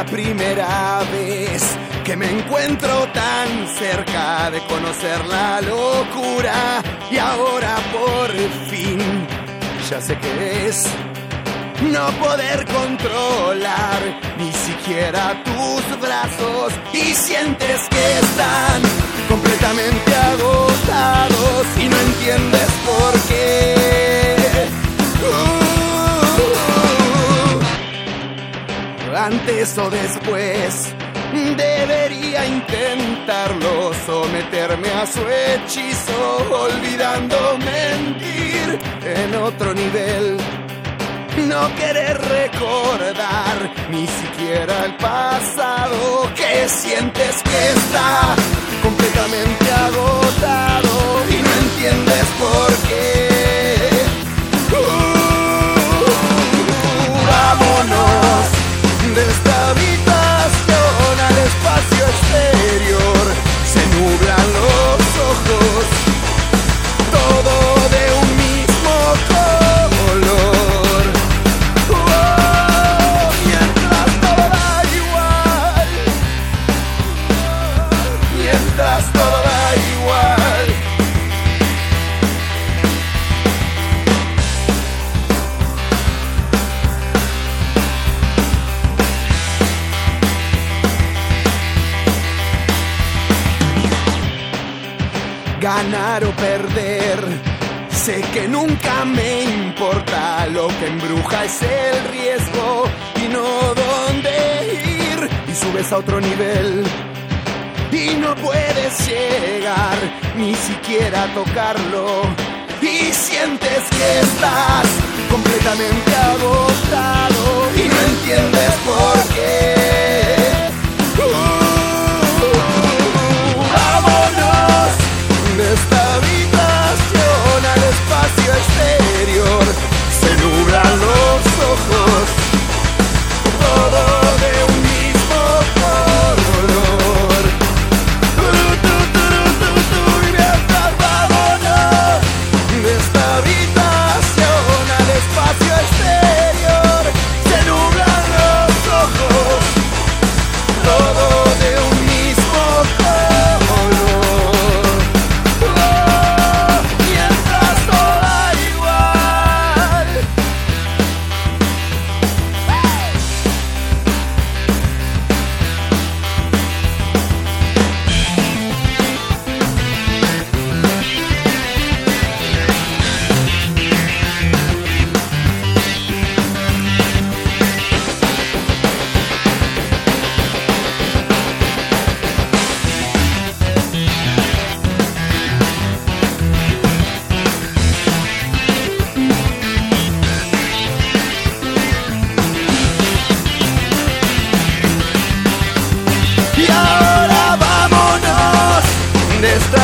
la primera vez que me encuentro tan cerca de conocer la locura. Y ahora por fin ya sé qué es no poder controlar ni siquiera tus brazos, y sientes que están completamente agotados y no entiendes por qué. Antes o después debería intentarlo, someterme a su hechizo, olvidando mentir en otro nivel. No querer recordar ni siquiera el pasado, que sientes que está completamente agotado y no entiendes por qué. Vámonos de esta habitación al espacio exterior. Se nublan los ojos, todo de un mismo color. Mientras todo da igual, mientras todo da igual. Ganar o perder, sé que nunca me importa. Lo que embruja es el riesgo y no dónde ir. Y subes a otro nivel y no puedes llegar ni siquiera a tocarlo. Y sientes que estás completamente agotado y no entiendes por qué. Vámonos de esta habitación al espacio exterior. Se nublan los ojos, todo de un mismo color. Y mientras vámonos de esta habitación al espacio exterior. Se nublan los ojos, todo de un mismo color. Mientras todo da igual. Y ahora vámonos de esta